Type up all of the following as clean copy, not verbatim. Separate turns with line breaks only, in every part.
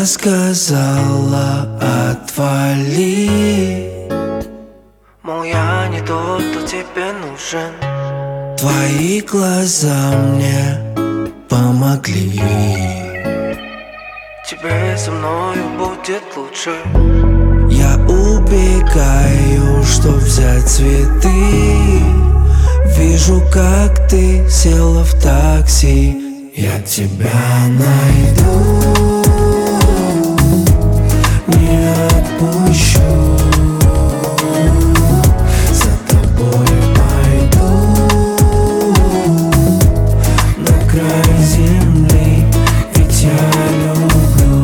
Я сказала отвали,
мол, я не тот, кто тебе нужен.
твои глаза мне помогли.
Тебе со мною будет лучше.
Я убегаю, чтоб взять цветы. Вижу, как ты села в такси. Я тебя найду, не отпущу. За тобой пойду на край земли, ведь я люблю.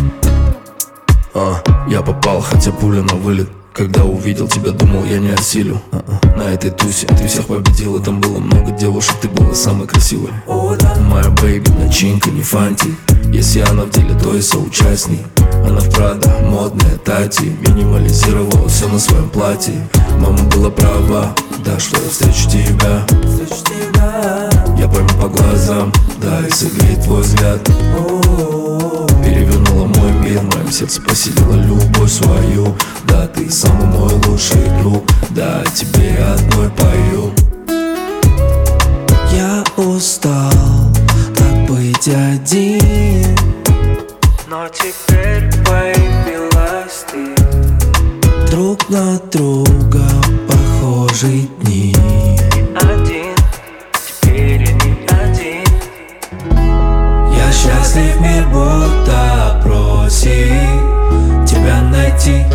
Я попал, хотя пуля на вылет. Когда увидел тебя, думал, я не осилю. На этой тусе ты всех победила. Там было много девушек, ты была самой красивой. Моя бэйби, начинка, не фанти. Если она в деле, то и соучастник. Она в Прада, модная Тати. Минимализировала все на своем платье. Мама была права, да, что я встречу тебя. Я пойму по глазам, да, и согреет твой взгляд. Перевернула мой мир, в моем сердце поселила любовь свою. Да, ты самый мой лучший друг, да, тебе одной пою.
Я устал так быть один,
но теперь появилась ты.
друг на друга похожие дни.
Один, теперь я не один.
Я счастлив, мир будто просит тебя найти,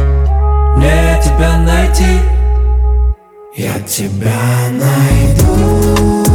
мне тебя найти. Я тебя найду.